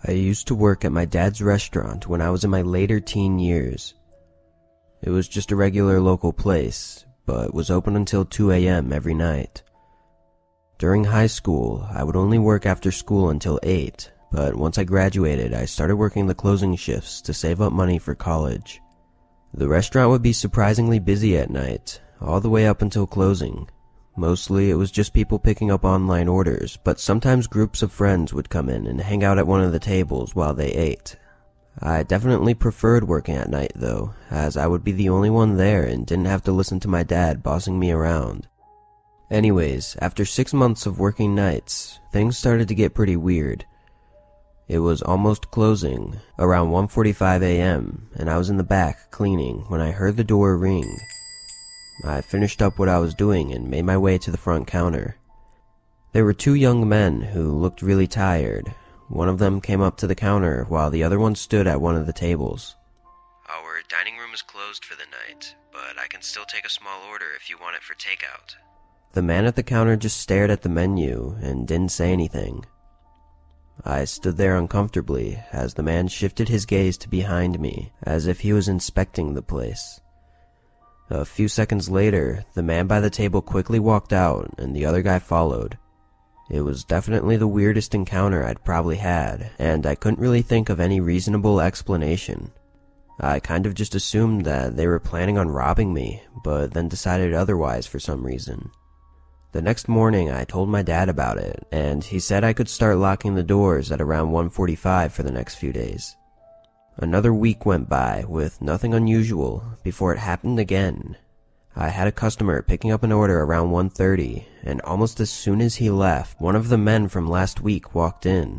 I used to work at my dad's restaurant when I was in my later teen years. It was just a regular local place, but was open until 2 a.m. every night. During high school, I would only work after school until 8, but once I graduated, I started working the closing shifts to save up money for college. The restaurant would be surprisingly busy at night, all the way up until closing. Mostly it was just people picking up online orders, but sometimes groups of friends would come in and hang out at one of the tables while they ate. I definitely preferred working at night though, as I would be the only one there and didn't have to listen to my dad bossing me around. Anyways, after 6 months of working nights, things started to get pretty weird. It was almost closing, around 1:45 a.m., and I was in the back cleaning when I heard the door ring. I finished up what I was doing and made my way to the front counter. There were 2 young men who looked really tired. One of them came up to the counter while the other one stood at one of the tables. "Our dining room is closed for the night, but I can still take a small order if you want it for takeout." The man at the counter just stared at the menu and didn't say anything. I stood there uncomfortably as the man shifted his gaze to behind me, as if he was inspecting the place. A few seconds later, the man by the table quickly walked out and the other guy followed. It was definitely the weirdest encounter I'd probably had, and I couldn't really think of any reasonable explanation. I kind of just assumed that they were planning on robbing me, but then decided otherwise for some reason. The next morning I told my dad about it, and he said I could start locking the doors at around 1:45 for the next few days. Another week went by with nothing unusual before it happened again. I had a customer picking up an order around 1:30, and almost as soon as he left, one of the men from last week walked in.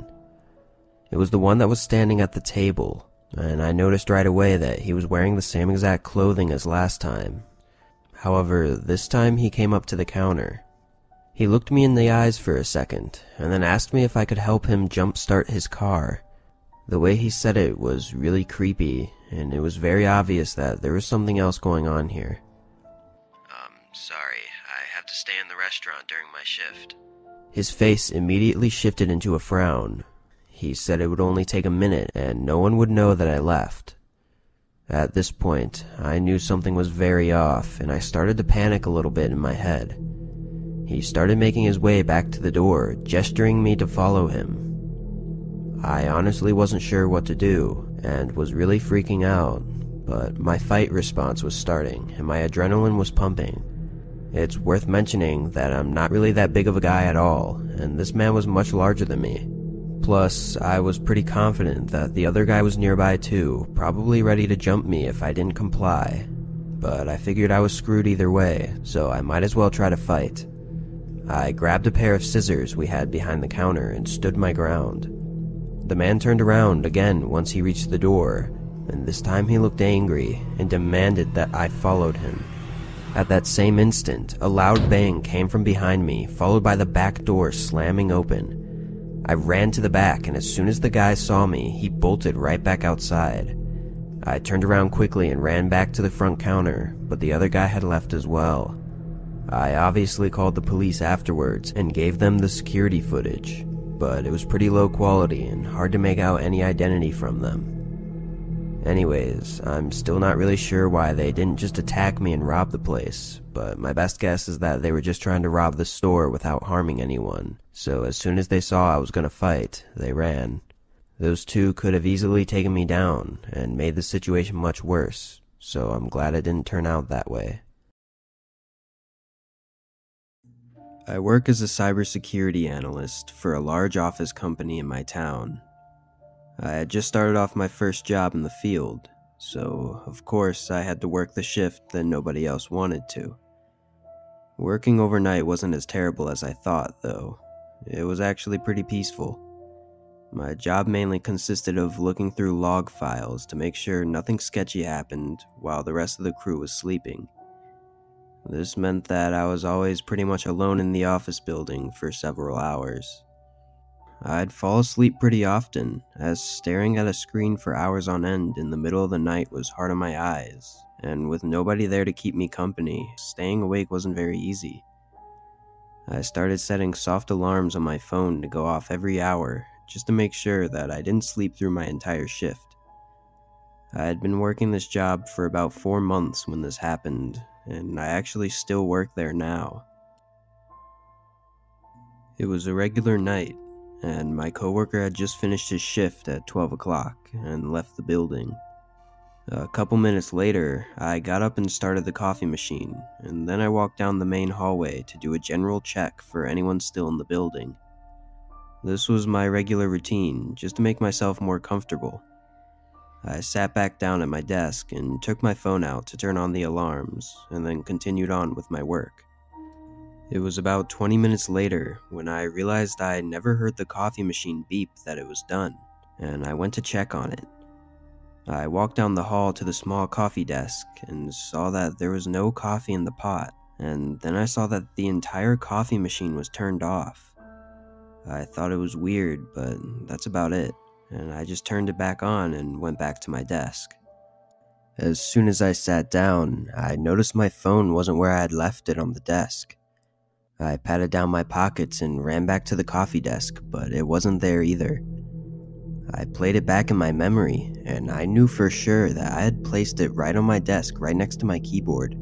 It was the one that was standing at the table, and I noticed right away that he was wearing the same exact clothing as last time. However, this time he came up to the counter. He looked me in the eyes for a second, and then asked me if I could help him jump-start his car. The way he said it was really creepy, and it was very obvious that there was something else going on here. Sorry, I have to stay in the restaurant during my shift." His face immediately shifted into a frown. He said it would only take a minute and no one would know that I left. At this point, I knew something was very off, and I started to panic a little bit in my head. He started making his way back to the door, gesturing me to follow him. I honestly wasn't sure what to do, and was really freaking out, but my fight response was starting, and my adrenaline was pumping. It's worth mentioning that I'm not really that big of a guy at all, and this man was much larger than me. Plus, I was pretty confident that the other guy was nearby too, probably ready to jump me if I didn't comply. But I figured I was screwed either way, so I might as well try to fight. I grabbed a pair of scissors we had behind the counter and stood my ground. The man turned around again once he reached the door, and this time he looked angry and demanded that I followed him. At that same instant, a loud bang came from behind me, followed by the back door slamming open. I ran to the back, and as soon as the guy saw me, he bolted right back outside. I turned around quickly and ran back to the front counter, but the other guy had left as well. I obviously called the police afterwards and gave them the security footage, but it was pretty low quality and hard to make out any identity from them. Anyways, I'm still not really sure why they didn't just attack me and rob the place, but my best guess is that they were just trying to rob the store without harming anyone, so as soon as they saw I was gonna fight, they ran. Those 2 could have easily taken me down and made the situation much worse, so I'm glad it didn't turn out that way. I work as a cybersecurity analyst for a large office company in my town. I had just started off my first job in the field, so of course I had to work the shift that nobody else wanted to. Working overnight wasn't as terrible as I thought, though. It was actually pretty peaceful. My job mainly consisted of looking through log files to make sure nothing sketchy happened while the rest of the crew was sleeping. This meant that I was always pretty much alone in the office building for several hours. I'd fall asleep pretty often, as staring at a screen for hours on end in the middle of the night was hard on my eyes, and with nobody there to keep me company, staying awake wasn't very easy. I started setting soft alarms on my phone to go off every hour, just to make sure that I didn't sleep through my entire shift. I had been working this job for about 4 months when this happened, and I actually still work there now. It was a regular night, and my coworker had just finished his shift at 12 o'clock and left the building. A couple minutes later, I got up and started the coffee machine, and then I walked down the main hallway to do a general check for anyone still in the building. This was my regular routine, just to make myself more comfortable. I sat back down at my desk and took my phone out to turn on the alarms, and then continued on with my work. It was about 20 minutes later when I realized I had never heard the coffee machine beep that it was done, and I went to check on it. I walked down the hall to the small coffee desk and saw that there was no coffee in the pot, and then I saw that the entire coffee machine was turned off. I thought it was weird, but that's about it, and I just turned it back on and went back to my desk. As soon as I sat down, I noticed my phone wasn't where I had left it on the desk. I patted down my pockets and ran back to the coffee desk, but it wasn't there either. I played it back in my memory, and I knew for sure that I had placed it right on my desk right next to my keyboard.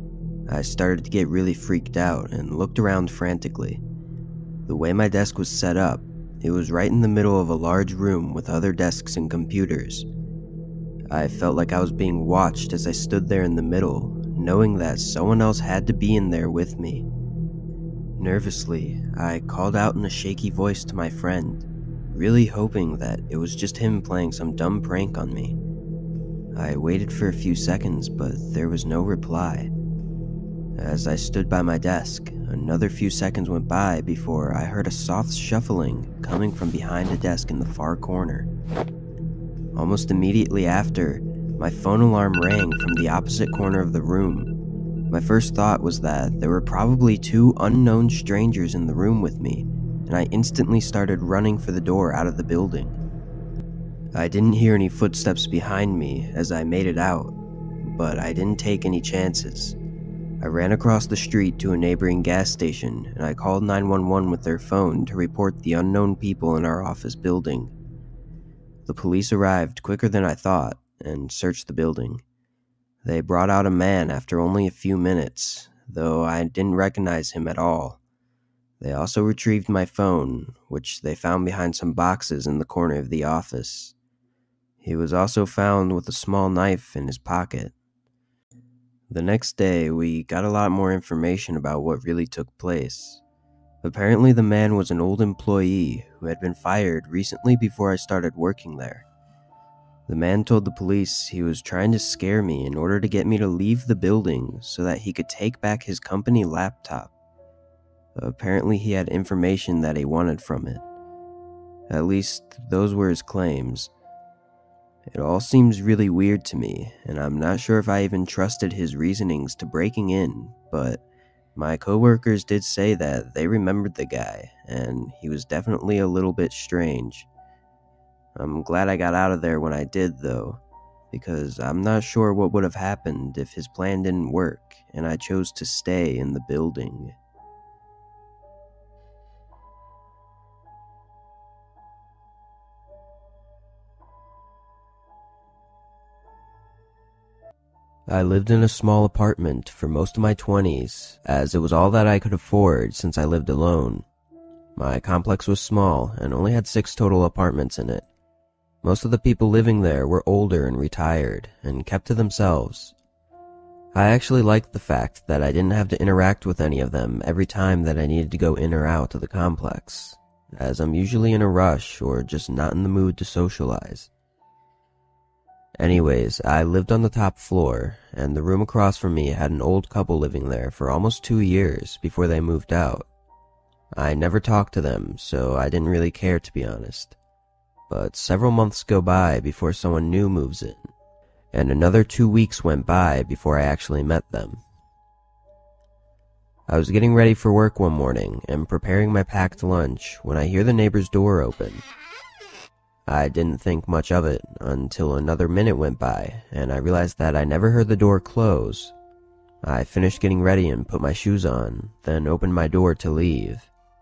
I started to get really freaked out and looked around frantically. The way my desk was set up, it was right in the middle of a large room with other desks and computers. I felt like I was being watched as I stood there in the middle, knowing that someone else had to be in there with me. Nervously, I called out in a shaky voice to my friend, really hoping that it was just him playing some dumb prank on me. I waited for a few seconds, but there was no reply. As I stood by my desk, another few seconds went by before I heard a soft shuffling coming from behind a desk in the far corner. Almost immediately after, my phone alarm rang from the opposite corner of the room. My first thought was that there were probably 2 unknown strangers in the room with me, and I instantly started running for the door out of the building. I didn't hear any footsteps behind me as I made it out, but I didn't take any chances. I ran across the street to a neighboring gas station, and I called 911 with their phone to report the unknown people in our office building. The police arrived quicker than I thought and searched the building. They brought out a man after only a few minutes, though I didn't recognize him at all. They also retrieved my phone, which they found behind some boxes in the corner of the office. He was also found with a small knife in his pocket. The next day, we got a lot more information about what really took place. Apparently, the man was an old employee who had been fired recently before I started working there. The man told the police he was trying to scare me in order to get me to leave the building so that he could take back his company laptop. Apparently, he had information that he wanted from it. At least, those were his claims. It all seems really weird to me, and I'm not sure if I even trusted his reasonings to breaking in, but my coworkers did say that they remembered the guy, and he was definitely a little bit strange. I'm glad I got out of there when I did, though, because I'm not sure what would have happened if his plan didn't work and I chose to stay in the building. I lived in a small apartment for most of my 20s, as it was all that I could afford since I lived alone. My complex was small and only had 6 total apartments in it. Most of the people living there were older and retired, and kept to themselves. I actually liked the fact that I didn't have to interact with any of them every time that I needed to go in or out of the complex, as I'm usually in a rush or just not in the mood to socialize. Anyways, I lived on the top floor, and the room across from me had an old couple living there for almost 2 years before they moved out. I never talked to them, so I didn't really care, to be honest. But several months go by before someone new moves in, and another 2 weeks went by before I actually met them. I was getting ready for work one morning and preparing my packed lunch when I hear the neighbor's door open. I didn't think much of it until another minute went by, and I realized that I never heard the door close. I finished getting ready and put my shoes on, then opened my door to leave.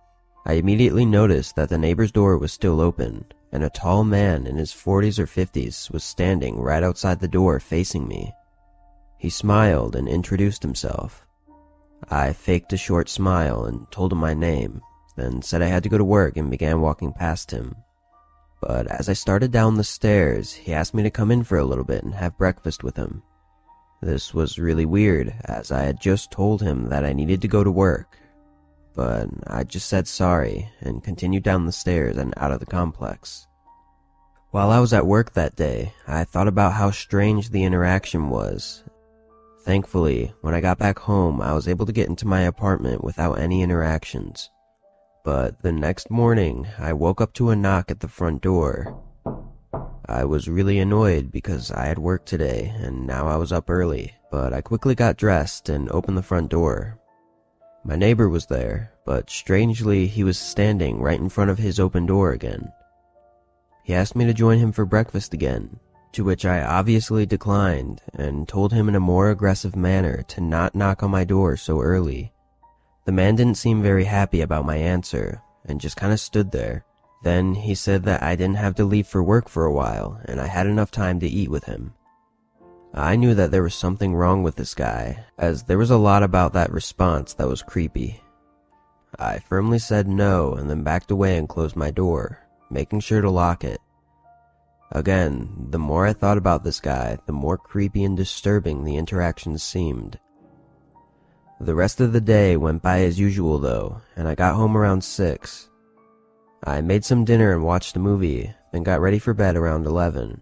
I immediately noticed that the neighbor's door was still open, and a tall man in his 40s or 50s was standing right outside the door facing me. He smiled and introduced himself. I faked a short smile and told him my name, then said I had to go to work and began walking past him. But as I started down the stairs, he asked me to come in for a little bit and have breakfast with him. This was really weird, as I had just told him that I needed to go to work, but I just said sorry and continued down the stairs and out of the complex. While I was at work that day, I thought about how strange the interaction was. Thankfully, when I got back home, I was able to get into my apartment without any interactions. But the next morning, I woke up to a knock at the front door. I was really annoyed because I had work today and now I was up early, but I quickly got dressed and opened the front door. My neighbor was there, but strangely he was standing right in front of his open door again. He asked me to join him for breakfast again, to which I obviously declined and told him in a more aggressive manner to not knock on my door so early. The man didn't seem very happy about my answer and just kinda stood there. Then he said that I didn't have to leave for work for a while and I had enough time to eat with him. I knew that there was something wrong with this guy, as there was a lot about that response that was creepy. I firmly said no and then backed away and closed my door, making sure to lock it. Again, the more I thought about this guy, the more creepy and disturbing the interactions seemed. The rest of the day went by as usual though, and I got home around 6. I made some dinner and watched a movie, then got ready for bed around 11.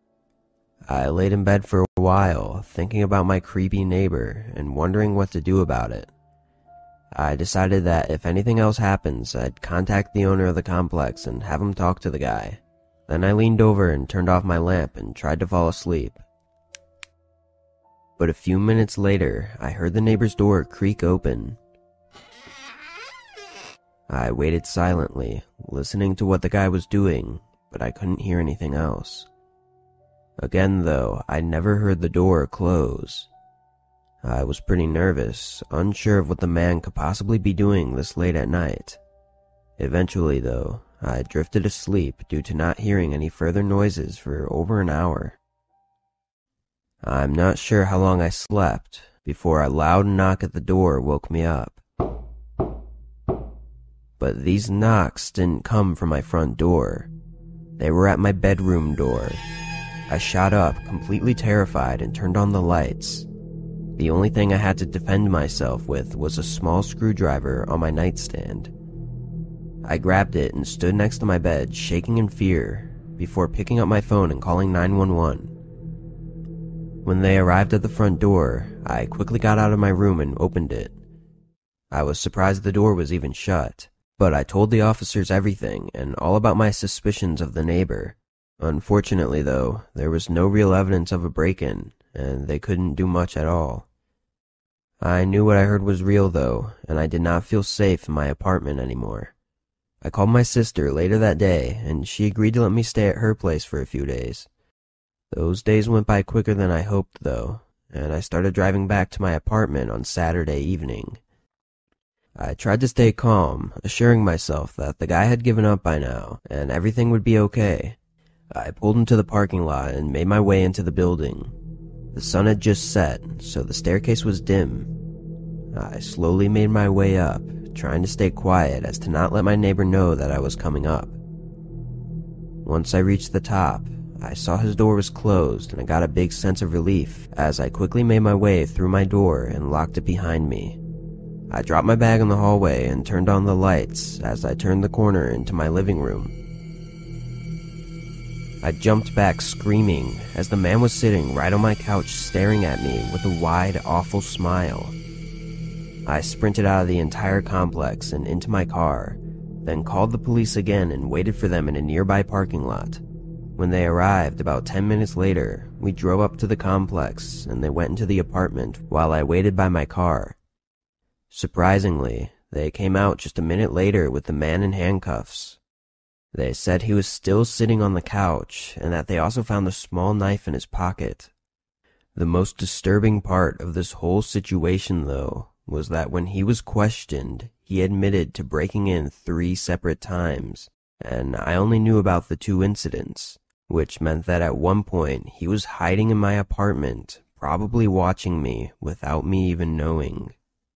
I laid in bed for a while, thinking about my creepy neighbor and wondering what to do about it. I decided that if anything else happens, I'd contact the owner of the complex and have him talk to the guy. Then I leaned over and turned off my lamp and tried to fall asleep. But a few minutes later, I heard the neighbor's door creak open. I waited silently, listening to what the guy was doing, but I couldn't hear anything else. Again though, I never heard the door close. I was pretty nervous, unsure of what the man could possibly be doing this late at night. Eventually though, I drifted asleep due to not hearing any further noises for over an hour. I'm not sure how long I slept before a loud knock at the door woke me up. But these knocks didn't come from my front door. They were at my bedroom door. I shot up, completely terrified, and turned on the lights. The only thing I had to defend myself with was a small screwdriver on my nightstand. I grabbed it and stood next to my bed, shaking in fear, before picking up my phone and calling 911. When they arrived at the front door, I quickly got out of my room and opened it. I was surprised the door was even shut, but I told the officers everything and all about my suspicions of the neighbor. Unfortunately though, there was no real evidence of a break-in, and they couldn't do much at all. I knew what I heard was real though, and I did not feel safe in my apartment anymore. I called my sister later that day, and she agreed to let me stay at her place for a few days. Those days went by quicker than I hoped though, and I started driving back to my apartment on Saturday evening. I tried to stay calm, assuring myself that the guy had given up by now, and everything would be okay. I pulled into the parking lot and made my way into the building. The sun had just set, so the staircase was dim. I slowly made my way up, trying to stay quiet as to not let my neighbor know that I was coming up. Once I reached the top, I saw his door was closed and I got a big sense of relief as I quickly made my way through my door and locked it behind me. I dropped my bag in the hallway and turned on the lights as I turned the corner into my living room. I jumped back screaming as the man was sitting right on my couch staring at me with a wide, awful smile. I sprinted out of the entire complex and into my car, then called the police again and waited for them in a nearby parking lot. When they arrived about 10 minutes later, we drove up to the complex and they went into the apartment while I waited by my car. Surprisingly, they came out just a minute later with the man in handcuffs. They said he was still sitting on the couch and that they also found a small knife in his pocket. The most disturbing part of this whole situation, though, was that when he was questioned, he admitted to breaking in 3 separate times, and I only knew about the 2 incidents, which meant that at one point he was hiding in my apartment, probably watching me without me even knowing.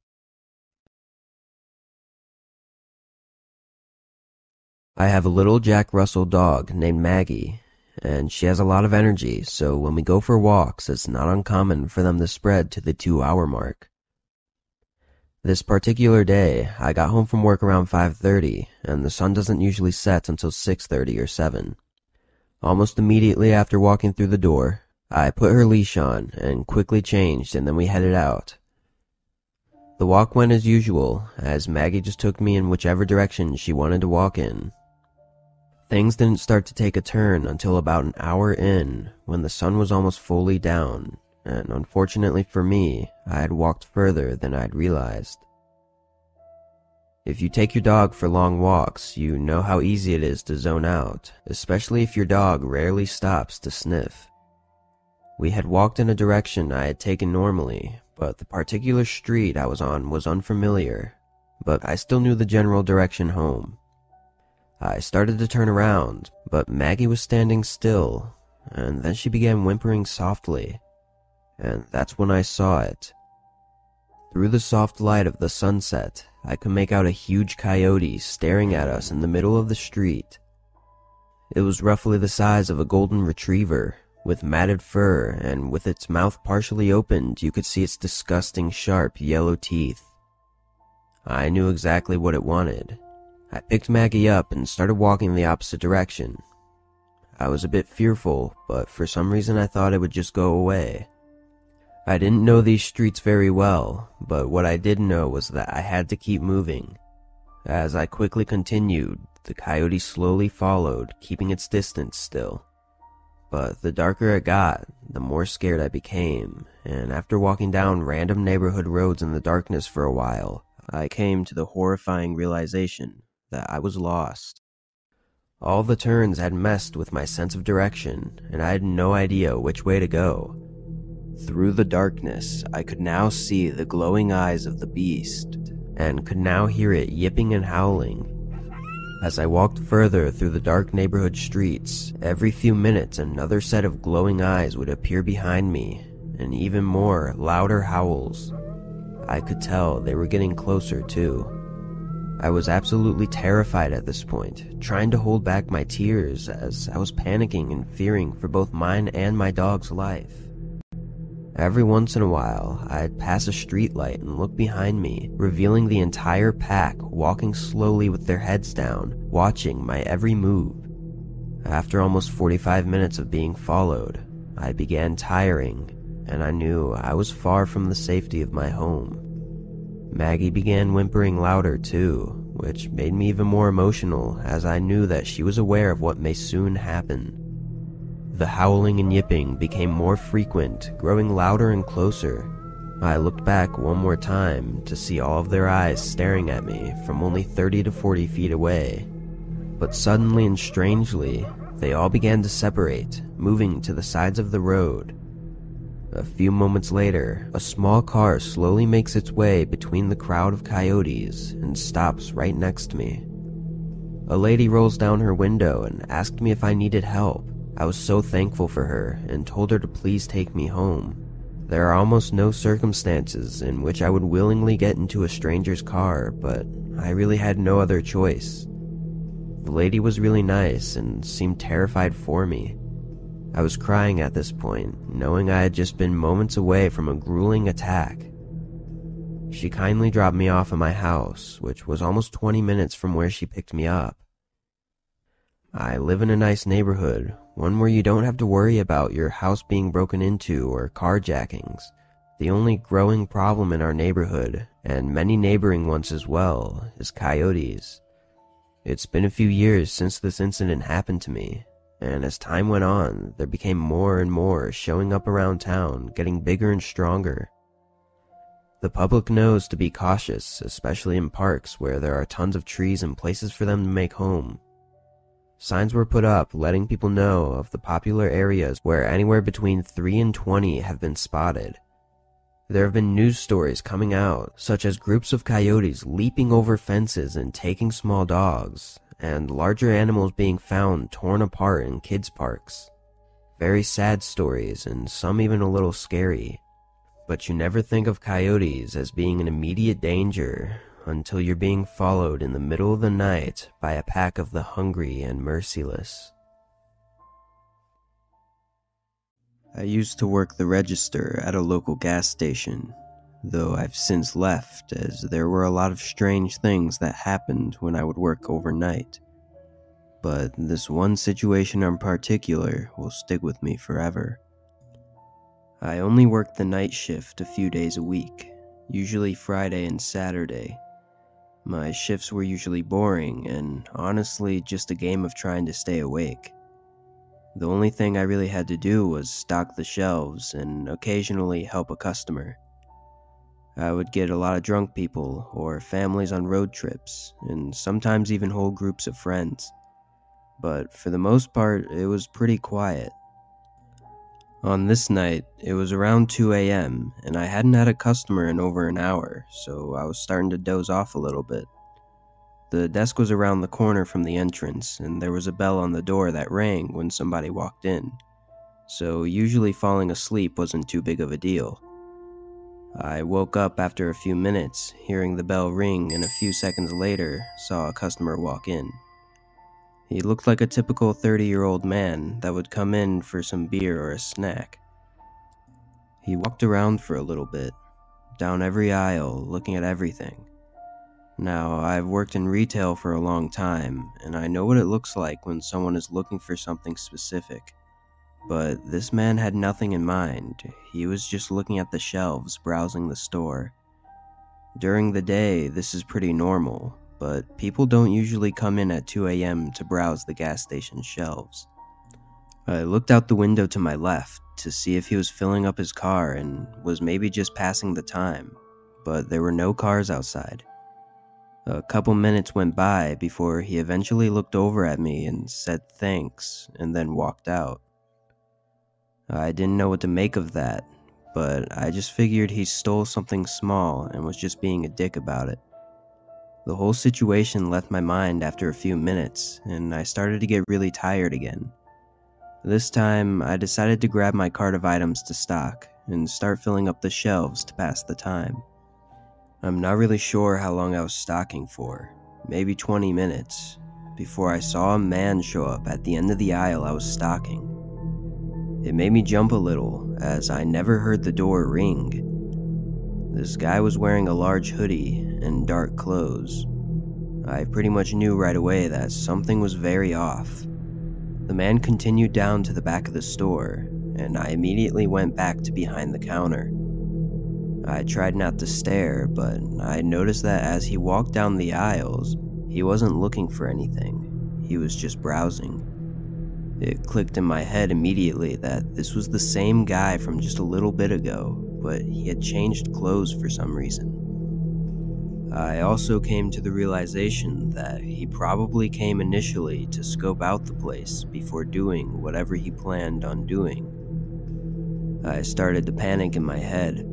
I have a little Jack Russell dog named Maggie, and she has a lot of energy, so when we go for walks, it's not uncommon for them to spread to the 2-hour mark. This particular day, I got home from work around 5:30, and the sun doesn't usually set until 6:30 or 7. Almost immediately after walking through the door, I put her leash on and quickly changed, and then we headed out. The walk went as usual, as Maggie just took me in whichever direction she wanted to walk in. Things didn't start to take a turn until about an hour in, when the sun was almost fully down, and unfortunately for me, I had walked further than I'd realized. If you take your dog for long walks, you know how easy it is to zone out, especially if your dog rarely stops to sniff. We had walked in a direction I had taken normally, but the particular street I was on was unfamiliar, but I still knew the general direction home. I started to turn around, but Maggie was standing still, and then she began whimpering softly, and that's when I saw it. Through the soft light of the sunset, I could make out a huge coyote staring at us in the middle of the street. It was roughly the size of a golden retriever, with matted fur, and with its mouth partially opened, you could see its disgusting sharp yellow teeth. I knew exactly what it wanted. I picked Maggie up and started walking the opposite direction. I was a bit fearful, but for some reason I thought it would just go away. I didn't know these streets very well, but what I did know was that I had to keep moving. As I quickly continued, the coyote slowly followed, keeping its distance still. But the darker it got, the more scared I became, and after walking down random neighborhood roads in the darkness for a while, I came to the horrifying realization that I was lost. All the turns had messed with my sense of direction, and I had no idea which way to go. Through the darkness, I could now see the glowing eyes of the beast, and could now hear it yipping and howling. As I walked further through the dark neighborhood streets, every few minutes another set of glowing eyes would appear behind me, and even more, louder howls. I could tell they were getting closer too. I was absolutely terrified at this point, trying to hold back my tears as I was panicking and fearing for both mine and my dog's life. Every once in a while, I'd pass a street light and look behind me, revealing the entire pack walking slowly with their heads down, watching my every move. After almost 45 minutes of being followed, I began tiring, and I knew I was far from the safety of my home. Maggie began whimpering louder too, which made me even more emotional as I knew that she was aware of what may soon happen. The howling and yipping became more frequent, growing louder and closer. I looked back one more time to see all of their eyes staring at me from only 30 to 40 feet away. But suddenly and strangely, they all began to separate, moving to the sides of the road. A few moments later, a small car slowly makes its way between the crowd of coyotes and stops right next to me. A lady rolls down her window and asked me if I needed help. I was so thankful for her and told her to please take me home. There are almost no circumstances in which I would willingly get into a stranger's car, but I really had no other choice. The lady was really nice and seemed terrified for me. I was crying at this point, knowing I had just been moments away from a grueling attack. She kindly dropped me off at my house, which was almost 20 minutes from where she picked me up. I live in a nice neighborhood, one where you don't have to worry about your house being broken into or carjackings. The only growing problem in our neighborhood, and many neighboring ones as well, is coyotes. It's been a few years since this incident happened to me, and as time went on, there became more and more showing up around town, getting bigger and stronger. The public knows to be cautious, especially in parks where there are tons of trees and places for them to make home. Signs were put up letting people know of the popular areas where anywhere between 3 and 20 have been spotted. There have been news stories coming out, such as groups of coyotes leaping over fences and taking small dogs, and larger animals being found torn apart in kids' parks. Very sad stories, and some even a little scary. But you never think of coyotes as being an immediate danger until you're being followed in the middle of the night by a pack of the hungry and merciless. I used to work the register at a local gas station, though I've since left as there were a lot of strange things that happened when I would work overnight. But this one situation in particular will stick with me forever. I only worked the night shift a few days a week, usually Friday and Saturday. My shifts were usually boring and honestly just a game of trying to stay awake. The only thing I really had to do was stock the shelves and occasionally help a customer. I would get a lot of drunk people or families on road trips, and sometimes even whole groups of friends. But for the most part, it was pretty quiet. On this night, it was around 2 a.m., and I hadn't had a customer in over an hour, so I was starting to doze off a little bit. The desk was around the corner from the entrance, and there was a bell on the door that rang when somebody walked in, so usually falling asleep wasn't too big of a deal. I woke up after a few minutes, hearing the bell ring, and a few seconds later, saw a customer walk in. He looked like a typical 30-year-old man that would come in for some beer or a snack. He walked around for a little bit, down every aisle, looking at everything. Now, I've worked in retail for a long time, and I know what it looks like when someone is looking for something specific. But this man had nothing in mind. He was just looking at the shelves, browsing the store. During the day, this is pretty normal, but people don't usually come in at 2 a.m. to browse the gas station shelves. I looked out the window to my left to see if he was filling up his car and was maybe just passing the time, but there were no cars outside. A couple minutes went by before he eventually looked over at me and said thanks, and then walked out. I didn't know what to make of that, but I just figured he stole something small and was just being a dick about it. The whole situation left my mind after a few minutes, and I started to get really tired again. This time, I decided to grab my cart of items to stock and start filling up the shelves to pass the time. I'm not really sure how long I was stocking for, maybe 20 minutes, before I saw a man show up at the end of the aisle I was stocking. It made me jump a little, as I never heard the door ring. This guy was wearing a large hoodie and dark clothes. I pretty much knew right away that something was very off. The man continued down to the back of the store, and I immediately went back to behind the counter. I tried not to stare, but I noticed that as he walked down the aisles, he wasn't looking for anything. He was just browsing. It clicked in my head immediately that this was the same guy from just a little bit ago, but he had changed clothes for some reason. I also came to the realization that he probably came initially to scope out the place before doing whatever he planned on doing. I started to panic in my head.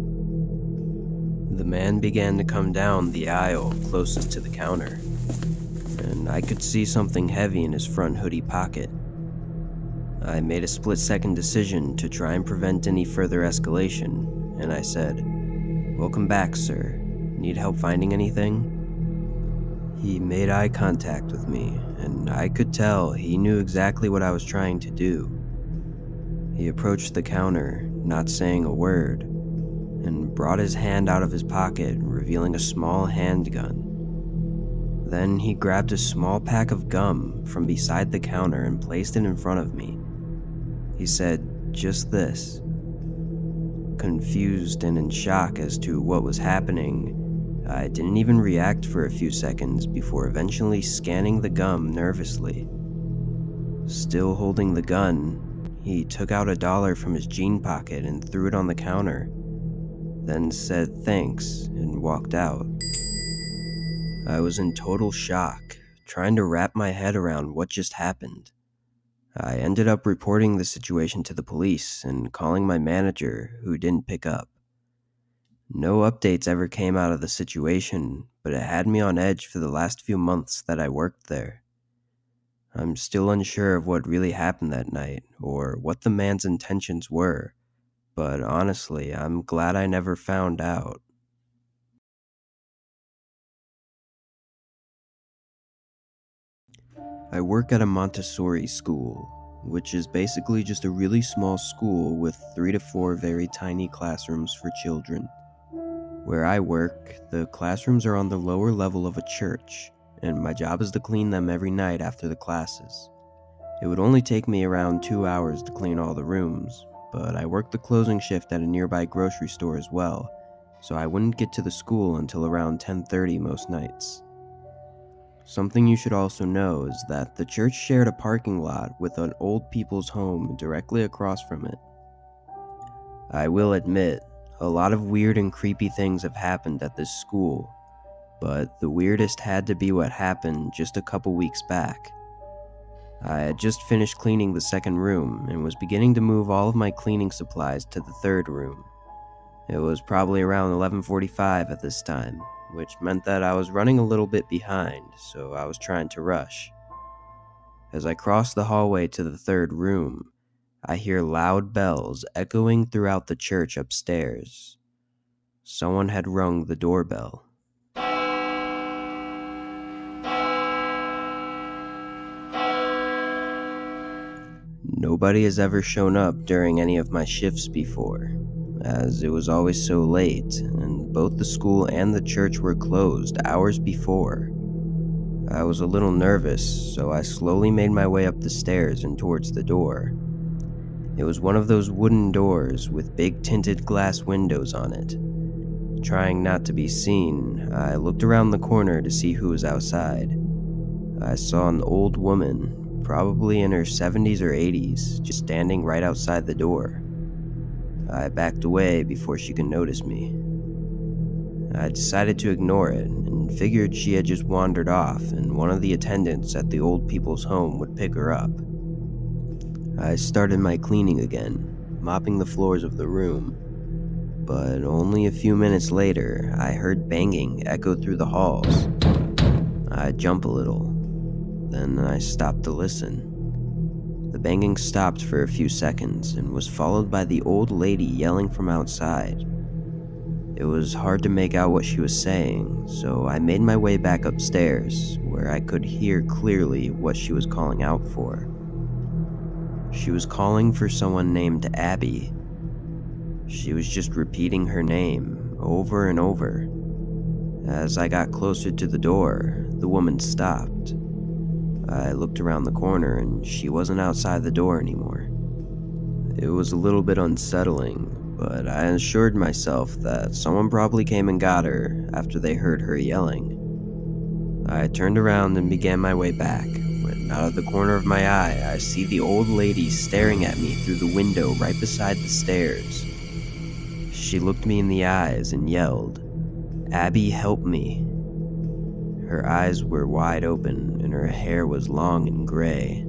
The man began to come down the aisle closest to the counter, and I could see something heavy in his front hoodie pocket. I made a split-second decision to try and prevent any further escalation, and I said, "Welcome back, sir. Need help finding anything?" He made eye contact with me, and I could tell he knew exactly what I was trying to do. He approached the counter, not saying a word, and brought his hand out of his pocket, revealing a small handgun. Then he grabbed a small pack of gum from beside the counter and placed it in front of me. He said, "Just this." Confused and in shock as to what was happening, I didn't even react for a few seconds before eventually scanning the gum nervously. Still holding the gun, he took out $1 from his jean pocket and threw it on the counter, then said thanks and walked out. I was in total shock, trying to wrap my head around what just happened. I ended up reporting the situation to the police and calling my manager, who didn't pick up. No updates ever came out of the situation, but it had me on edge for the last few months that I worked there. I'm still unsure of what really happened that night, or what the man's intentions were, but honestly, I'm glad I never found out. I work at a Montessori school, which is basically just a really small school with 3 to 4 very tiny classrooms for children. Where I work, the classrooms are on the lower level of a church, and my job is to clean them every night after the classes. It would only take me around 2 hours to clean all the rooms, but I work the closing shift at a nearby grocery store as well, so I wouldn't get to the school until around 10:30 most nights. Something you should also know is that the church shared a parking lot with an old people's home directly across from it. I will admit, a lot of weird and creepy things have happened at this school, but the weirdest had to be what happened just a couple weeks back. I had just finished cleaning the second room and was beginning to move all of my cleaning supplies to the third room. It was probably around 11:45 at this time, which meant that I was running a little bit behind, so I was trying to rush. As I crossed the hallway to the third room, I hear loud bells echoing throughout the church upstairs. Someone had rung the doorbell. Nobody has ever shown up during any of my shifts before, as it was always so late, and both the school and the church were closed hours before. I was a little nervous, so I slowly made my way up the stairs and towards the door. It was one of those wooden doors with big tinted glass windows on it. Trying not to be seen, I looked around the corner to see who was outside. I saw an old woman, probably in her 70s or 80s, just standing right outside the door. I backed away before she could notice me. I decided to ignore it and figured she had just wandered off and one of the attendants at the old people's home would pick her up. I started my cleaning again, mopping the floors of the room, but only a few minutes later, I heard banging echo through the halls. I jumped a little, then I stopped to listen. The banging stopped for a few seconds and was followed by the old lady yelling from outside. It was hard to make out what she was saying, so I made my way back upstairs, where I could hear clearly what she was calling out for. She was calling for someone named Abby. She was just repeating her name over and over. As I got closer to the door, the woman stopped. I looked around the corner and she wasn't outside the door anymore. It was a little bit unsettling, but I assured myself that someone probably came and got her after they heard her yelling. I turned around and began my way back, when out of the corner of my eye, I see the old lady staring at me through the window right beside the stairs. She looked me in the eyes and yelled, "Abby, help me." Her eyes were wide open and her hair was long and gray.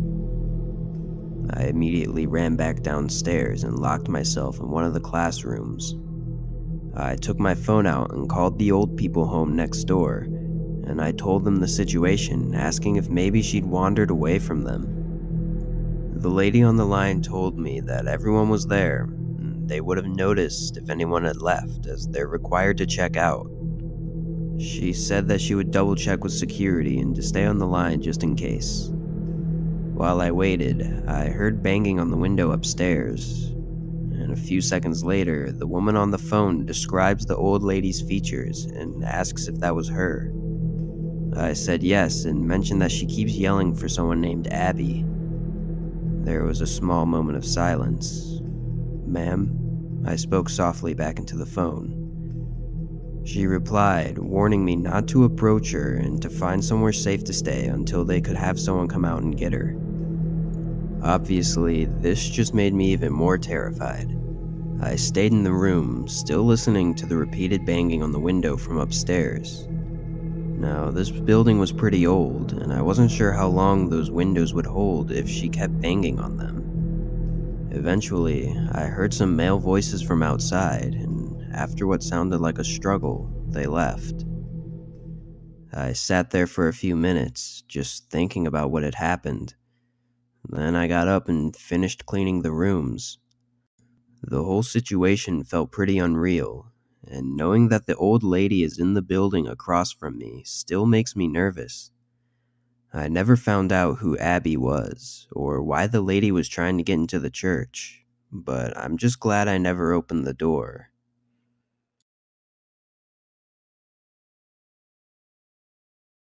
I immediately ran back downstairs and locked myself in one of the classrooms. I took my phone out and called the old people home next door, and I told them the situation, asking if maybe she'd wandered away from them. The lady on the line told me that everyone was there, and they would have noticed if anyone had left, as they're required to check out. She said that she would double check with security and to stay on the line just in case. While I waited, I heard banging on the window upstairs, and a few seconds later, the woman on the phone describes the old lady's features and asks if that was her. I said yes and mentioned that she keeps yelling for someone named Abby. There was a small moment of silence. "Ma'am?" I spoke softly back into the phone. She replied, warning me not to approach her and to find somewhere safe to stay until they could have someone come out and get her. Obviously, this just made me even more terrified. I stayed in the room, still listening to the repeated banging on the window from upstairs. Now, this building was pretty old, and I wasn't sure how long those windows would hold if she kept banging on them. Eventually, I heard some male voices from outside, and after what sounded like a struggle, they left. I sat there for a few minutes, just thinking about what had happened. Then I got up and finished cleaning the rooms. The whole situation felt pretty unreal, and knowing that the old lady is in the building across from me still makes me nervous. I never found out who Abby was, or why the lady was trying to get into the church, but I'm just glad I never opened the door.